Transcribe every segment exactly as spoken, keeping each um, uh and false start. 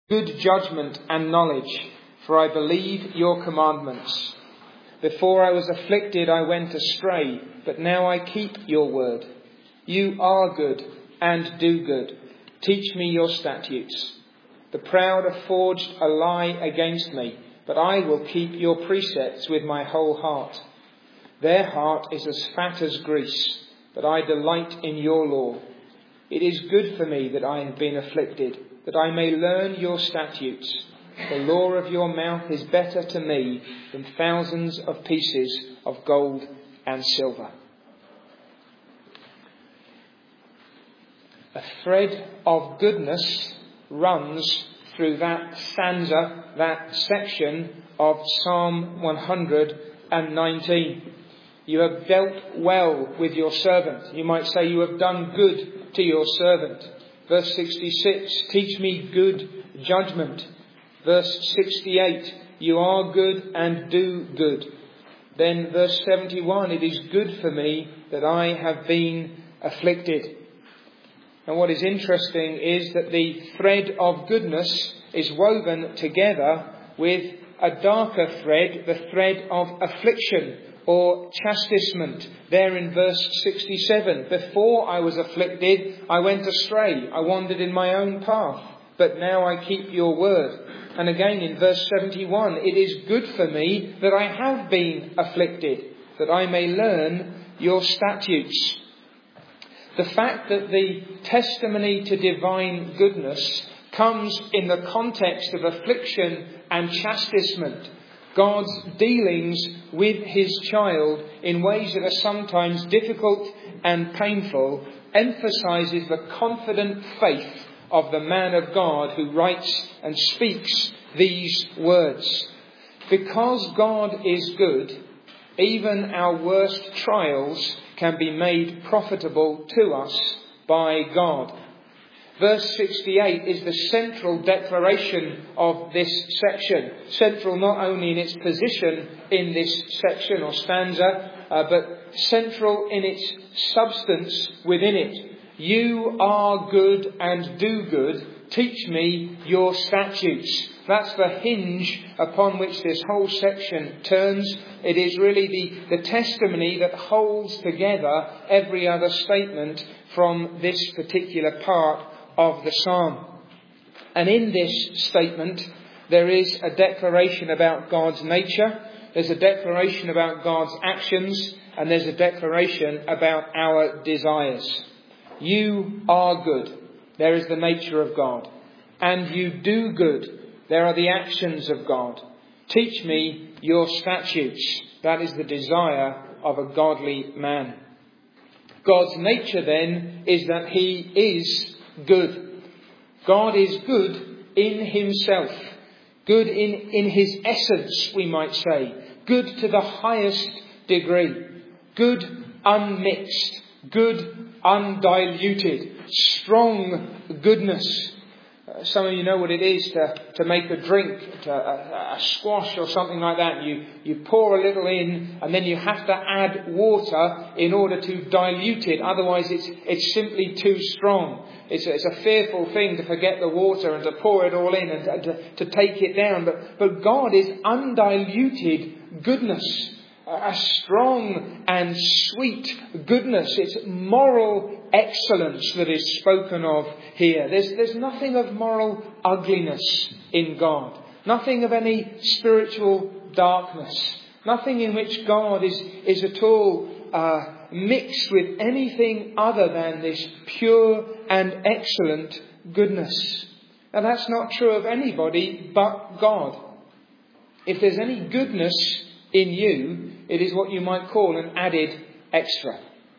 good judgment and knowledge, for I believe your commandments. Before I was afflicted, I went astray, but now I keep your word. You are good and do good. Teach me your statutes. The proud have forged a lie against me, but I will keep your precepts with my whole heart. Their heart is as fat as grease, but I delight in your law. It is good for me that I have been afflicted, that I may learn your statutes. The law of your mouth is better to me than thousands of pieces of gold and silver. A thread of goodness runs through that stanza, that section of Psalm one hundred nineteen. You have dealt well with your servant. You might say you have done good to your servant. Verse sixty-six, teach me good judgment. Verse sixty-eight, you are good and do good. Then verse seventy-one, it is good for me that I have been afflicted. And what is interesting is that the thread of goodness is woven together with a darker thread, the thread of affliction or chastisement. There in verse sixty-seven, before I was afflicted, I went astray. I wandered in my own path, but now I keep your word. And again in verse seventy-one, it is good for me that I have been afflicted, that I may learn your statutes. The fact that the testimony to divine goodness comes in the context of affliction and chastisement, God's dealings with his child in ways that are sometimes difficult and painful, emphasises the confident faith of the man of God who writes and speaks these words. Because God is good, even our worst trials can be made profitable to us by God. Verse sixty-eight is the central declaration of this section. Central not only in its position in this section or stanza, uh, but central in its substance within it. You are good and do good. Teach me your statutes. That's the hinge upon which this whole section turns. It is really the, the testimony that holds together every other statement from this particular part of the psalm. And in this statement, there is a declaration about God's nature, there's a declaration about God's actions, and there's a declaration about our desires. You are good. There is the nature of God. And you do good. There are the actions of God. Teach me your statutes. That is the desire of a godly man. God's nature then is that he is good. God is good in himself. Good in, in his essence, we might say. Good to the highest degree. Good unmixed. Good undiluted. Strong goodness. Uh, some of you know what it is to, to make a drink, to, a, a squash or something like that. You, you pour a little in and then you have to add water in order to dilute it. Otherwise it's, it's simply too strong. It's a, it's a fearful thing to forget the water and to pour it all in and to, to take it down. But, but God is undiluted goodness. A strong and sweet goodness. It's moral excellence that is spoken of here. There's, there's nothing of moral ugliness in God. Nothing of any spiritual darkness. Nothing in which God is, is at all uh, mixed with anything other than this pure and excellent goodness. Now that's not true of anybody but God. If there's any goodness in you, it is what you might call an added extra.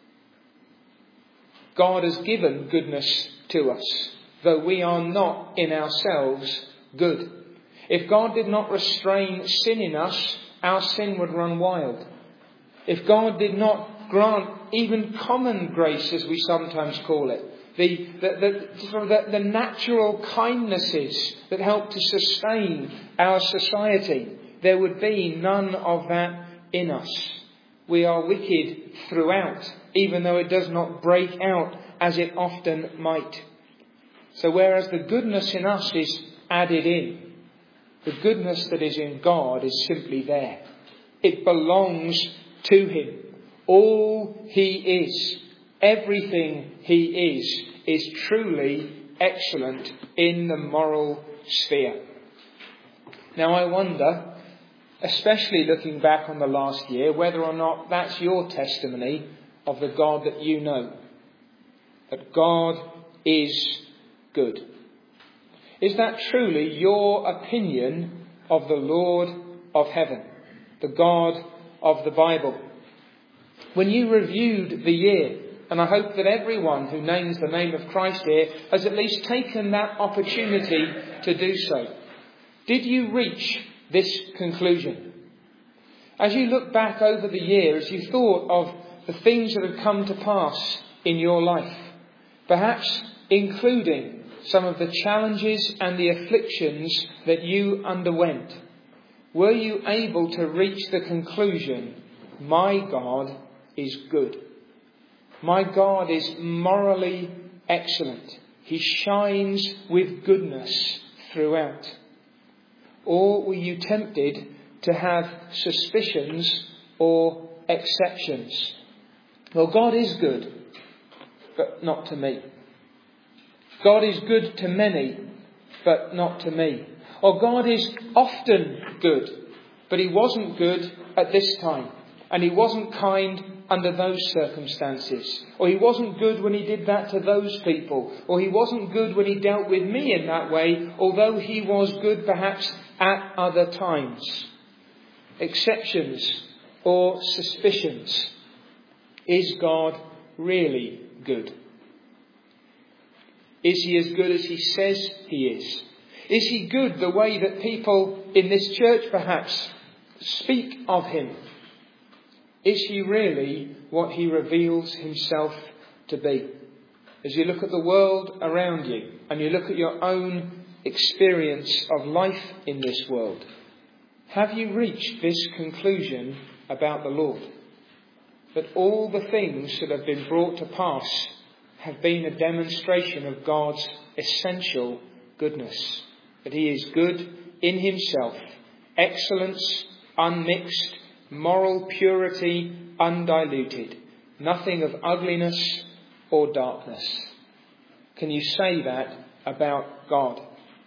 God has given goodness to us, though we are not in ourselves good. If God did not restrain sin in us, our sin would run wild. If God did not grant even common grace, as we sometimes call it, the, the, the, the, the natural kindnesses that help to sustain our society, there would be none of that in us. We are wicked throughout, even though it does not break out as it often might. So whereas the goodness in us is added in. The goodness that is in God is simply there. It belongs to him. All he is, everything he is, is truly excellent in the moral sphere. Now I wonder, especially looking back on the last year, whether or not that's your testimony of the God that you know. That God is good. Is that truly your opinion of the Lord of heaven, the God of the Bible? When you reviewed the year, and I hope that everyone who names the name of Christ here has at least taken that opportunity to do so, did you reach this conclusion? As you look back over the year, as you thought of the things that have come to pass in your life, perhaps including some of the challenges and the afflictions that you underwent, were you able to reach the conclusion, my God is good. My God is morally excellent. He shines with goodness throughout. Or were you tempted to have suspicions or exceptions? Well, God is good, but not to me. God is good to many, but not to me. Or God is often good, but he wasn't good at this time. And he wasn't kind under those circumstances. Or he wasn't good when he did that to those people. Or he wasn't good when he dealt with me in that way, although he was good perhaps at other times. Exceptions or suspicions. Is God really good? Is he as good as he says he is? Is he good the way that people in this church perhaps speak of him? Is he really what he reveals himself to be? As you look at the world around you and you look at your own experience of life in this world, have you reached this conclusion about the Lord? That all the things that have been brought to pass have been a demonstration of God's essential goodness. That he is good in himself, excellence unmixed, moral purity undiluted, nothing of ugliness or darkness. Can you say that about God?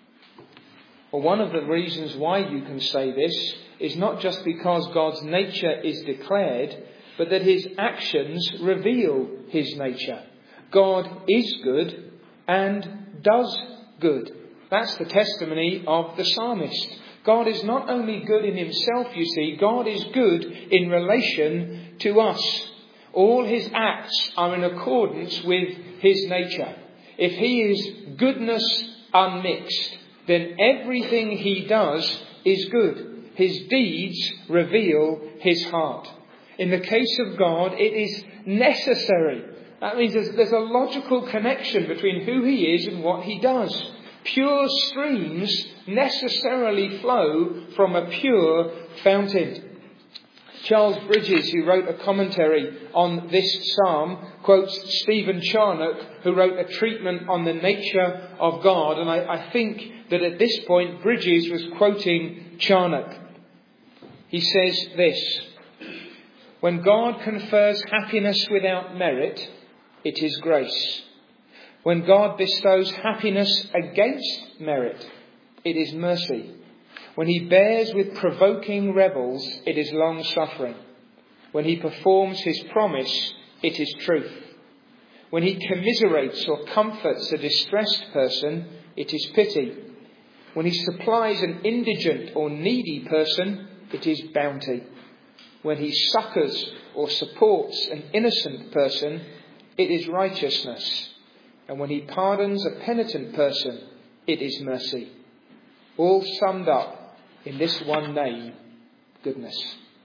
Well, one of the reasons why you can say this is not just because God's nature is declared, but that his actions reveal his nature. God is good and does good. That's the testimony of the psalmist. God is not only good in himself, you see, God is good in relation to us. All his acts are in accordance with his nature. If he is goodness unmixed, then everything he does is good. His deeds reveal his heart. In the case of God, it is necessary. That means there's, there's a logical connection between who he is and what he does. Pure streams necessarily flow from a pure fountain. Charles Bridges, who wrote a commentary on this psalm, quotes Stephen Charnock, who wrote a treatment on the nature of God. And I, I think that at this point, Bridges was quoting Charnock. He says this: when God confers happiness without merit, it is grace. When God bestows happiness against merit, it is mercy. When he bears with provoking rebels, it is long suffering. When he performs his promise, it is truth. When he commiserates or comforts a distressed person, it is pity. When he supplies an indigent or needy person, it is bounty. When he succours or supports an innocent person, it is righteousness. And when he pardons a penitent person, it is mercy. All summed up in this one name, goodness.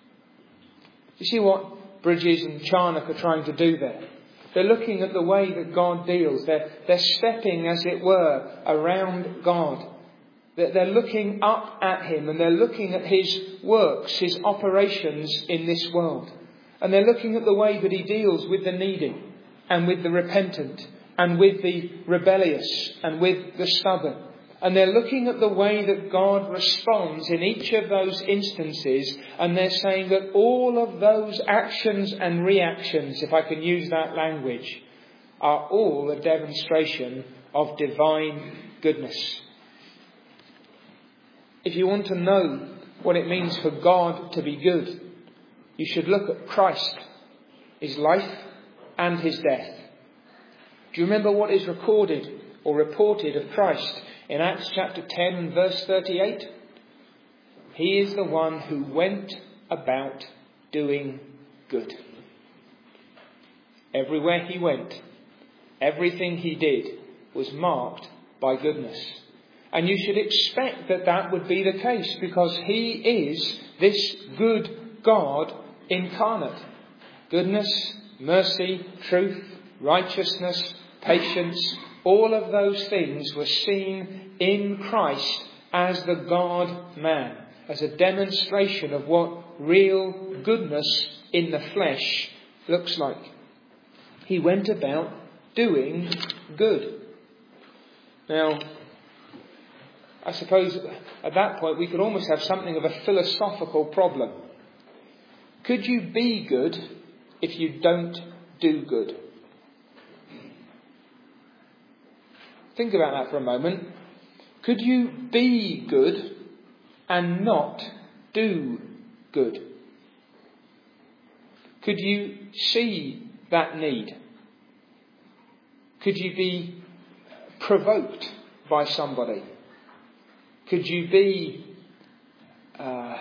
You see what Bridges and Charnock are trying to do there? They're looking at the way that God deals. They're, they're stepping, as it were, around God. They're, they're looking up at him and they're looking at his works, his operations in this world. And they're looking at the way that he deals with the needy and with the repentant and with the rebellious and with the stubborn. And they're looking at the way that God responds in each of those instances, and they're saying that all of those actions and reactions, if I can use that language, are all a demonstration of divine goodness. If you want to know what it means for God to be good, you should look at Christ, his life and his death. Do you remember what is recorded or reported of Christ in Acts chapter ten and verse thirty-eight? He is the one who went about doing good. Everywhere he went, everything he did was marked by goodness. And you should expect that that would be the case, because he is this good God incarnate. Goodness, mercy, truth, righteousness, patience, all of those things were seen in Christ as the God-man, as a demonstration of what real goodness in the flesh looks like. He went about doing good. Now, I suppose at that point we could almost have something of a philosophical problem. Could you be good if you don't do good? Think about that for a moment. Could you be good and not do good? Could you see that need? Could you be provoked by somebody? Could you be, uh,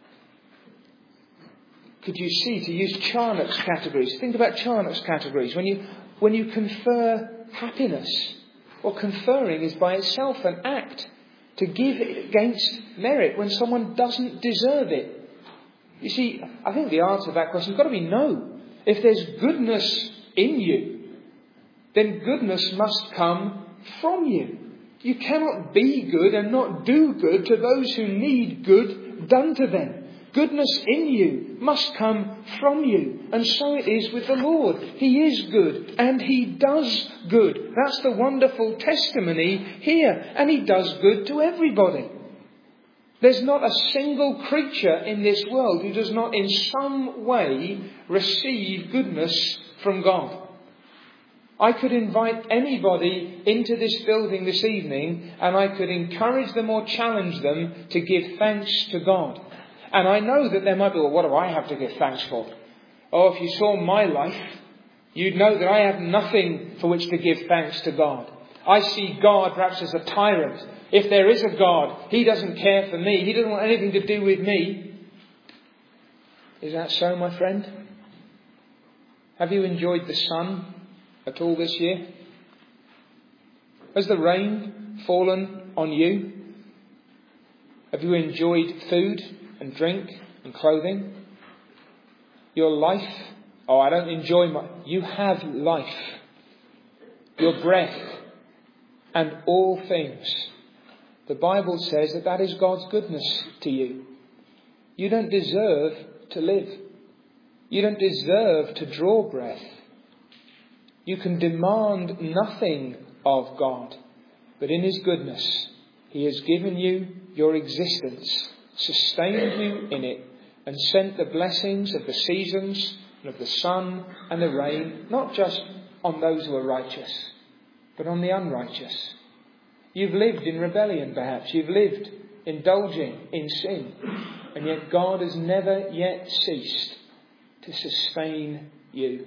could you see, to use Charnock's categories, think about Charnock's categories, when you, when you confer happiness, or conferring is by itself an act to give against merit when someone doesn't deserve it. You see, I think the answer to that question has got to be no. If there's goodness in you, then goodness must come from you. You cannot be good and not do good to those who need good done to them. Goodness in you must come from you. And so it is with the Lord. He is good and he does good. That's the wonderful testimony here. And he does good to everybody. There's not a single creature in this world who does not in some way receive goodness from God. I could invite anybody into this building this evening and I could encourage them or challenge them to give thanks to God. And I know that there might be, well, what do I have to give thanks for? Oh, if you saw my life, you'd know that I have nothing for which to give thanks to God. I see God perhaps as a tyrant. If there is a God, he doesn't care for me. He doesn't want anything to do with me. Is that so, my friend? Have you enjoyed the sun at all this year? Has the rain fallen on you? Have you enjoyed food and drink and clothing? Your life? Oh, I don't enjoy my... You have life. Your breath and all things. The Bible says that that is God's goodness to you. You don't deserve to live. You don't deserve to draw breath. You can demand nothing of God. But in his goodness, he has given you your existence, sustained you in it, and sent the blessings of the seasons and of the sun and the rain, not just on those who are righteous, but on the unrighteous. You've lived in rebellion, perhaps. You've lived indulging in sin. And yet God has never yet ceased to sustain you.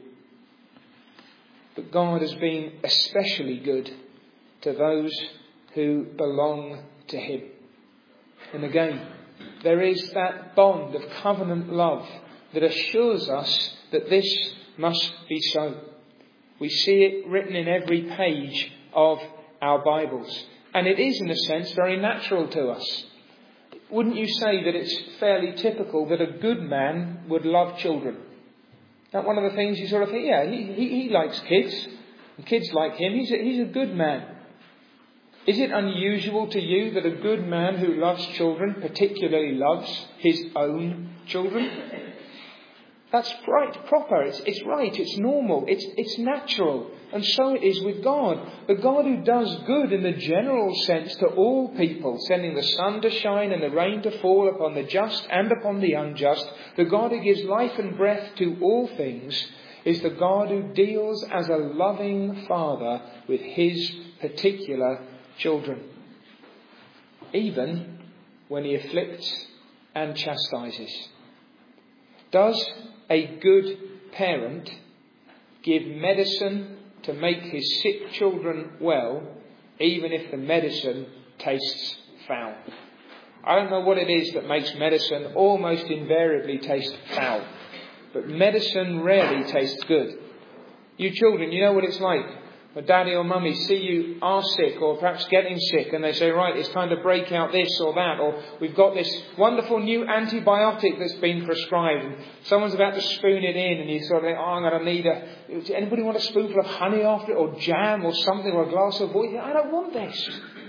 But God has been especially good to those who belong to him. And again, there is that bond of covenant love that assures us that this must be so. We see it written in every page of our Bibles. And it is, in a sense, very natural to us. Wouldn't you say that it's fairly typical that a good man would love children? That one of the things you sort of think, yeah, he, he, he likes kids. And kids like him. He's a, he's a good man. Is it unusual to you that a good man who loves children particularly loves his own children? That's right, proper, it's, it's right, it's normal, it's, it's natural. And so it is with God. The God who does good in the general sense to all people, sending the sun to shine and the rain to fall upon the just and upon the unjust, the God who gives life and breath to all things, is the God who deals as a loving father with his particular children, even when he afflicts and chastises. Does a good parent give medicine to make his sick children well, even if the medicine tastes foul? I don't know what it is that makes medicine almost invariably taste foul, but medicine rarely tastes good. You children, you know what it's like. When daddy or mummy see you are sick or perhaps getting sick and they say, right, it's time to break out this or that, or we've got this wonderful new antibiotic that's been prescribed and someone's about to spoon it in and you sort of think, oh, I'm going to need a... Does anybody want a spoonful of honey after it or jam or something or a glass of water? I don't want this.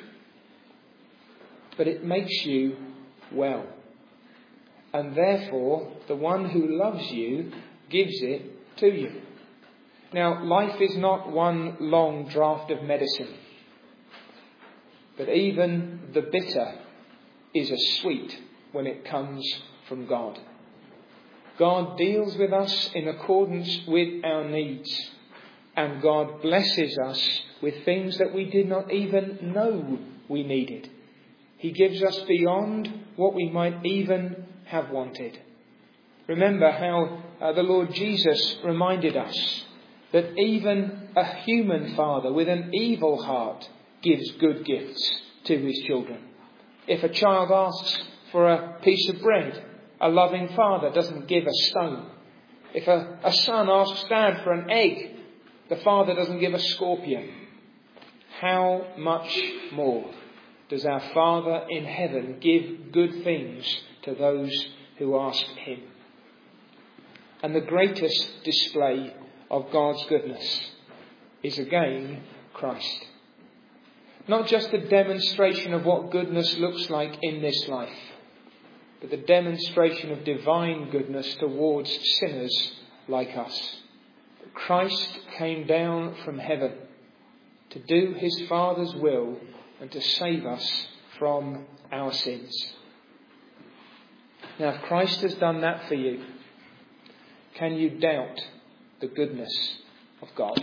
But it makes you well. And therefore, the one who loves you gives it to you. Now, life is not one long draught of medicine. But even the bitter is as sweet when it comes from God. God deals with us in accordance with our needs. And God blesses us with things that we did not even know we needed. He gives us beyond what we might even have wanted. Remember how uh, the Lord Jesus reminded us that even a human father with an evil heart gives good gifts to his children. If a child asks for a piece of bread, a loving father doesn't give a stone. If a, a son asks dad for an egg, the father doesn't give a scorpion. How much more does our Father in heaven give good things to those who ask him? And the greatest display of God's goodness is again Christ. Not just a demonstration of what goodness looks like in this life, but the demonstration of divine goodness towards sinners like us. Christ came down from heaven to do his Father's will and to save us from our sins. Now, if Christ has done that for you, can you doubt the goodness of God?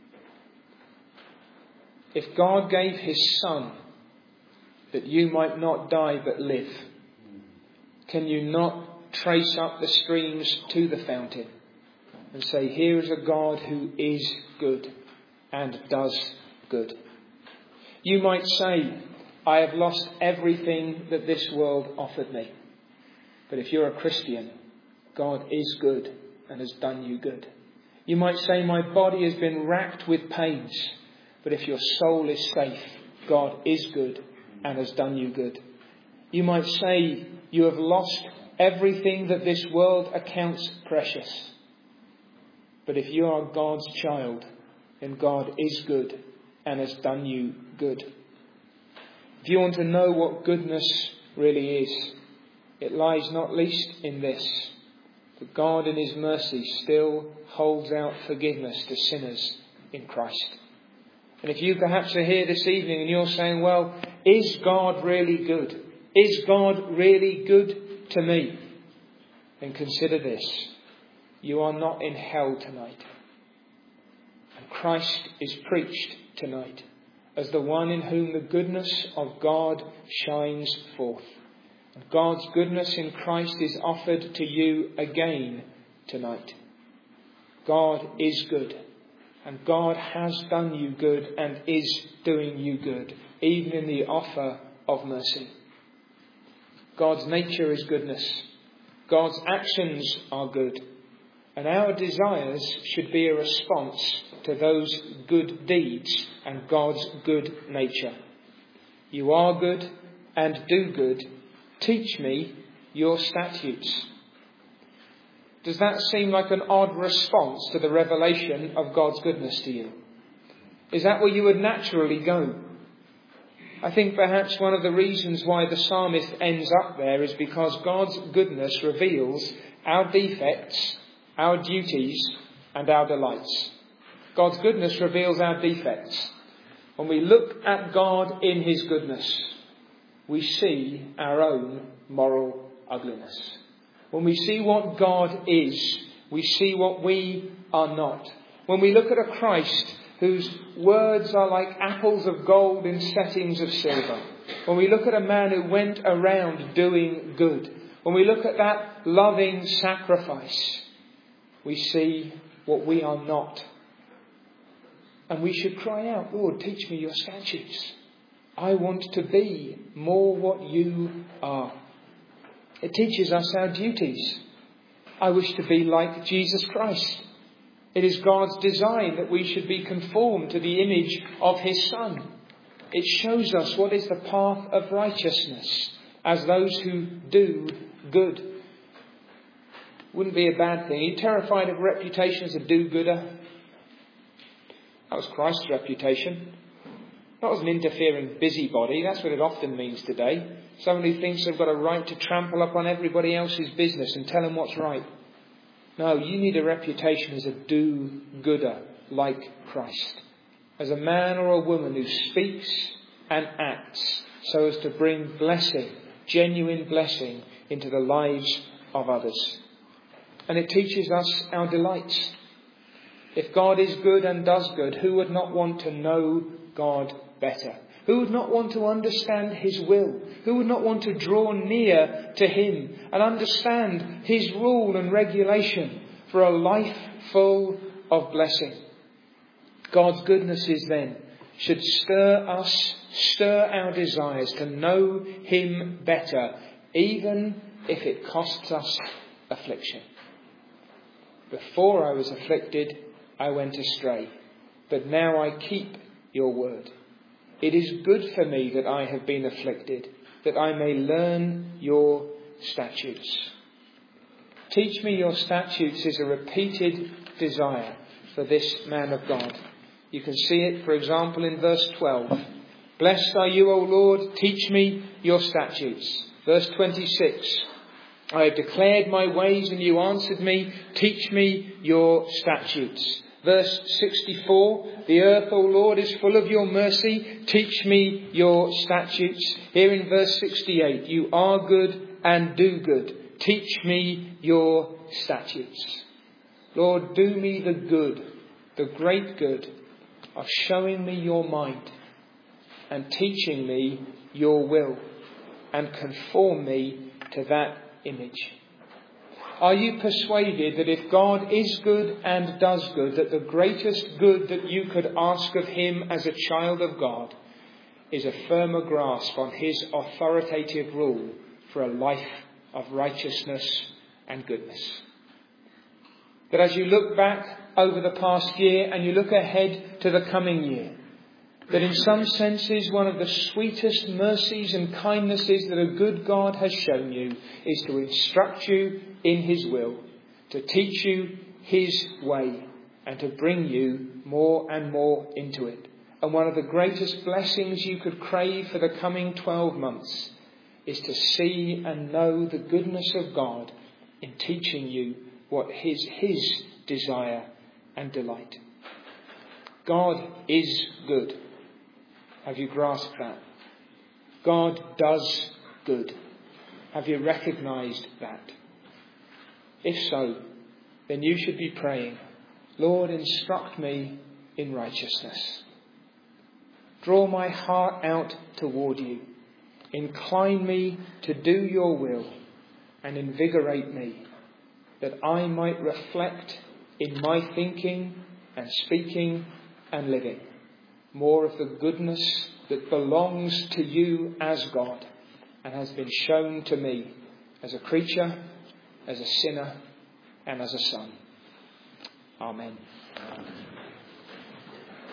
If God gave his Son that you might not die but live, can you not trace up the streams to the fountain and say, here is a God who is good and does good? You might say, I have lost everything that this world offered me. But if you're a Christian, God is good and has done you good. You might say, my body has been racked with pains. But if your soul is safe, God is good and has done you good. You might say, you have lost everything that this world accounts precious. But if you are God's child, then God is good and has done you good. If you want to know what goodness really is, it lies not least in this: that God in his mercy still holds out forgiveness to sinners in Christ. And if you perhaps are here this evening and you're saying, well, is God really good? Is God really good to me? Then consider this: you are not in hell tonight. And Christ is preached tonight as the one in whom the goodness of God shines forth. And God's goodness in Christ is offered to you again tonight. God is good, and God has done you good and is doing you good, even in the offer of mercy. God's nature is goodness. God's actions are good. And our desires should be a response to those good deeds and God's good nature. You are good and do good. Teach me your statutes. Does that seem like an odd response to the revelation of God's goodness to you? Is that where you would naturally go? I think perhaps one of the reasons why the psalmist ends up there is because God's goodness reveals our defects our duties and our delights. God's goodness reveals our defects. When we look at God in his goodness, we see our own moral ugliness. When we see what God is, we see what we are not. When we look at a Christ whose words are like apples of gold in settings of silver, when we look at a man who went around doing good, when we look at that loving sacrifice, we see what we are not. And we should cry out, Lord, teach me your statutes. I want to be more what you are. It teaches us our duties. I wish to be like Jesus Christ. It is God's design that we should be conformed to the image of his Son. It shows us what is the path of righteousness as those who do good. Wouldn't be a bad thing. Are you terrified of reputation as a do-gooder? That was Christ's reputation. Not as an interfering busybody. That's what it often means today. Someone who thinks they've got a right to trample upon everybody else's business and tell them what's right. No, you need a reputation as a do-gooder like Christ. As a man or a woman who speaks and acts so as to bring blessing, genuine blessing, into the lives of others. And it teaches us our delights. If God is good and does good, who would not want to know God better? Who would not want to understand his will? Who would not want to draw near to him and understand his rule and regulation for a life full of blessing? God's goodnesses then should stir us, stir our desires to know him better, even if it costs us affliction. Before I was afflicted, I went astray, but now I keep your word. It is good for me that I have been afflicted, that I may learn your statutes. Teach me your statutes is a repeated desire for this man of God. You can see it, for example, in verse twelve. Blessed are you, O Lord, teach me your statutes. Verse twenty-six. I have declared my ways and you answered me. Teach me your statutes. Verse sixty-four, the earth, O Lord, is full of your mercy. Teach me your statutes. Here in verse sixty-eight, you are good and do good. Teach me your statutes. Lord, do me the good, the great good of showing me your mind and teaching me your will and conform me to that image. Are you persuaded that if God is good and does good, that the greatest good that you could ask of him as a child of God is a firmer grasp on his authoritative rule for a life of righteousness and goodness? That as you look back over the past year and you look ahead to the coming year, that in some senses one of the sweetest mercies and kindnesses that a good God has shown you is to instruct you in his will, to teach you his way, and to bring you more and more into it. And one of the greatest blessings you could crave for the coming twelve months is to see and know the goodness of God in teaching you what is his desire and delight. God is good. Have you grasped that? God does good. Have you recognized that? If so, then you should be praying, Lord, instruct me in righteousness. Draw my heart out toward you. Incline me to do your will and invigorate me, that I might reflect in my thinking and speaking and living more of the goodness that belongs to you as God and has been shown to me as a creature, as a sinner, and as a son. Amen.